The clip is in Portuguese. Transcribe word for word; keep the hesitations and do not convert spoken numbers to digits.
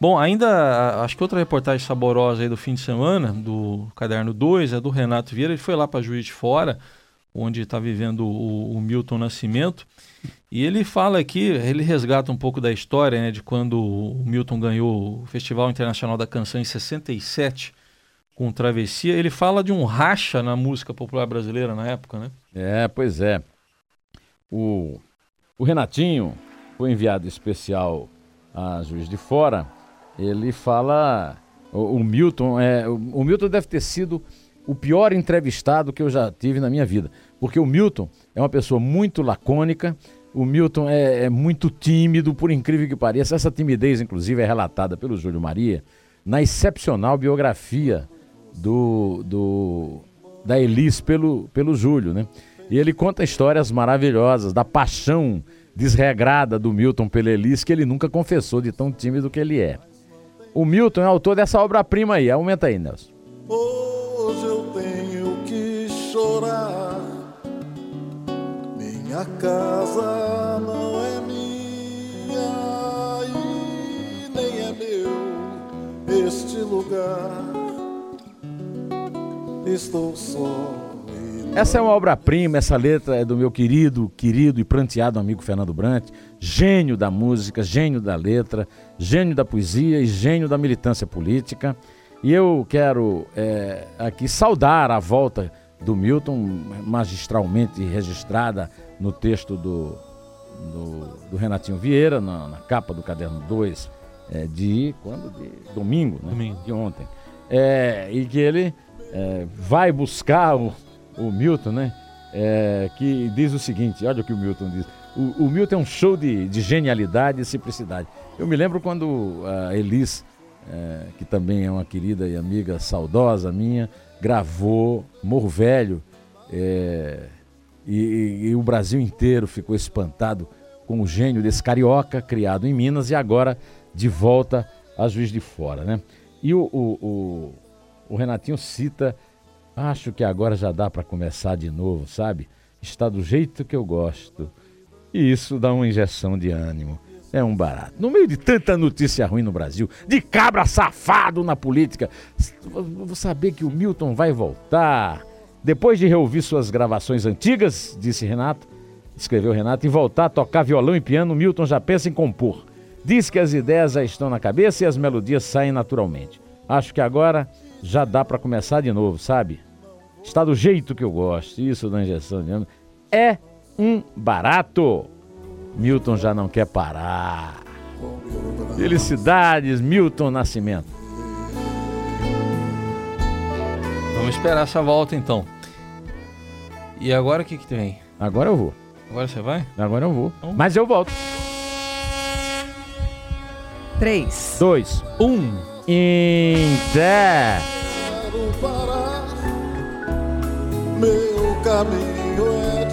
Bom, ainda acho que outra reportagem saborosa aí do fim de semana, do Caderno dois, é do Renato Vieira. Ele foi lá para Juiz de Fora, onde está vivendo o, o Milton Nascimento. E ele fala aqui, ele resgata um pouco da história, né, de quando o Milton ganhou o Festival Internacional da Canção em sessenta e sete, com Travessia. Ele fala de um racha na música popular brasileira na época, né? É, pois é. O, o Renatinho foi enviado especial a Juiz de Fora. Ele fala... O, o Milton é, o, o Milton deve ter sido o pior entrevistado que eu já tive na minha vida. Porque o Milton é uma pessoa muito lacônica. O Milton é, é muito tímido, por incrível que pareça. Essa timidez, inclusive, é relatada pelo Júlio Maria na excepcional biografia do, do, da Elis pelo, pelo Júlio, né? E ele conta histórias maravilhosas da paixão desregrada do Milton pela Elis, que ele nunca confessou de tão tímido que ele é. O Milton é autor dessa obra-prima aí. Aumenta aí, Nelson. Hoje eu tenho que chorar. Minha casa não é minha e nem é meu este lugar. Estou só. Essa é uma obra-prima, essa letra é do meu querido, querido e pranteado amigo Fernando Brant, gênio da música, gênio da letra, gênio da poesia e gênio da militância política. E eu quero é, aqui saudar a volta do Milton, magistralmente registrada no texto do, do, do Renatinho Vieira, na, na capa do Caderno dois, é, de, quando? de domingo, né? Domingo, de ontem. É, e que ele é, vai buscar o, o Milton, né? É, que diz o seguinte, olha o que o Milton diz. O, o Milton é um show de, de genialidade e simplicidade. Eu me lembro quando a Elis, é, que também é uma querida e amiga saudosa minha, gravou Morro Velho, é, e, e, e o Brasil inteiro ficou espantado com o gênio desse carioca criado em Minas e agora de volta a Juiz de Fora, né? E o, o, o, o Renatinho cita, acho que agora já dá para começar de novo, sabe? Está do jeito que eu gosto. E isso dá uma injeção de ânimo. É um barato. No meio de tanta notícia ruim no Brasil, de cabra safado na política, vou saber que o Milton vai voltar. Depois de reouvir suas gravações antigas, disse Renato, escreveu Renato, e voltar a tocar violão e piano, Milton já pensa em compor. Diz que as ideias já estão na cabeça e as melodias saem naturalmente. Acho que agora já dá para começar de novo, sabe? Está do jeito que eu gosto. Isso da injeção de ânimo. É um barato. Milton já não quer parar. Felicidades, Milton Nascimento. Vamos esperar essa volta então. E agora o que que tem? Agora eu vou. Agora você vai? Agora eu vou. Então... Mas eu volto. Três. Dois. Um. Inter. Quero parar. Meu caminho é